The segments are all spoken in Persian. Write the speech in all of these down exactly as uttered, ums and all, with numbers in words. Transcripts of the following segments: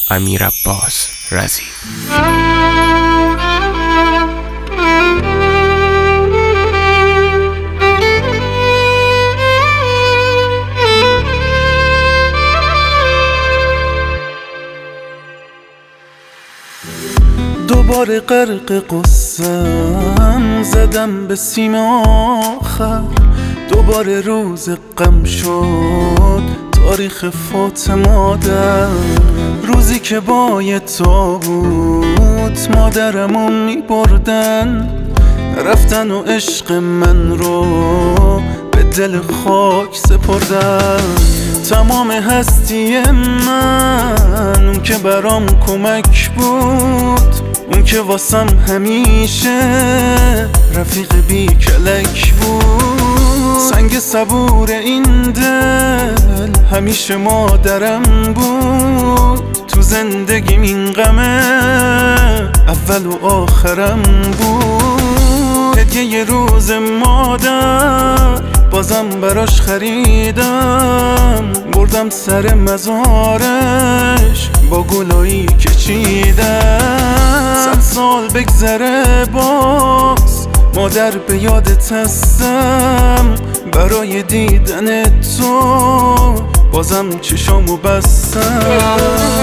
امیرعباس رضی. دوباره غرق قصه‌ام زدم به سیم آخر، دوباره روز غم شد تاریخ فوت مادر، روزی که با یه تابوت مادرمو میبردن، رفتن و عشق من رو به دل خاک سپردن. تمام هستی من، اون که برام کمک بود، اون که واسم همیشه رفیق بی کلک بود، سنگ صبور این دل همیشه مادرم بود، تو زندگیم این غمه اول و آخرم بود. هدیه یه روز مادر بازم براش خریدم، بردم سر مزارش با گلایی که چیدم. صد سال بگذره باز مادر به یادت هستم، برای دیدن تو بازم چشامو بستم.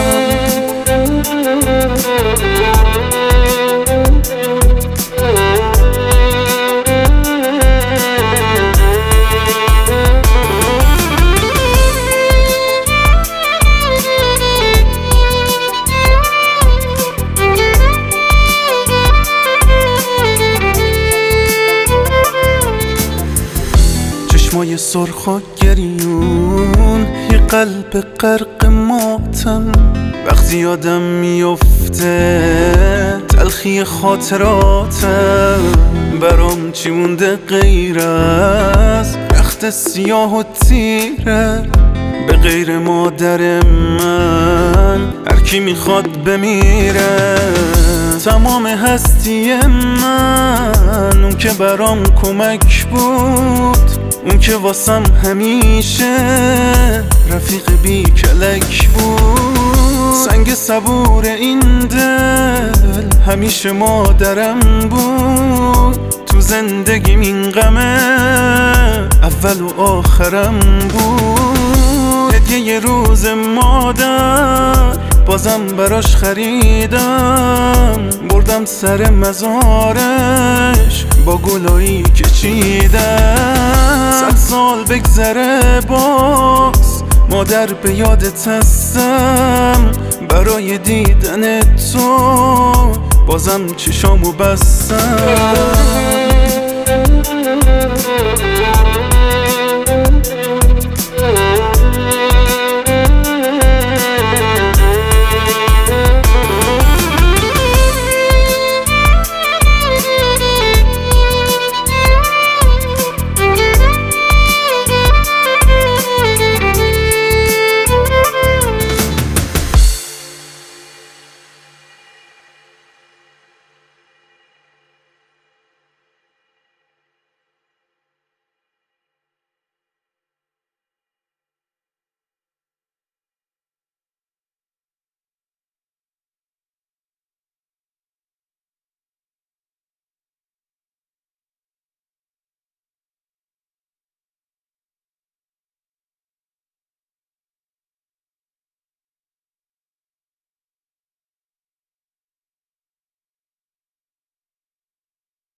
چشمای سرخ و گریون، یه قلب غرق ماتم، وقتی یادم میفته تلخی خاطراتم. برام چی مونده غیر از رخت سیاه و تیره، به غیر مادر من هر کی میخواد بمیره. تمام هستی من، اون که برام کمک بود، اون که واسم همیشه رفیق بی کلک بود، سنگ صبور این دل همیشه مادرم بود، تو زندگیم این غمه اول و آخرم بود. هدیه یه روز مادر بازم براش خریدم، بردم سر مزارش با گلایی که چیدم. صد سال بگذره باز مادر به یادت هستم، برای دیدن تو بازم چشامو بستم.